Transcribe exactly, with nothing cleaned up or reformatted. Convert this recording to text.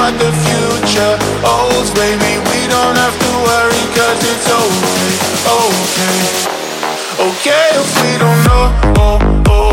what the future holds. Baby, we don't have to worry, cause it's okay, okay. Okay if we don't know, oh, oh.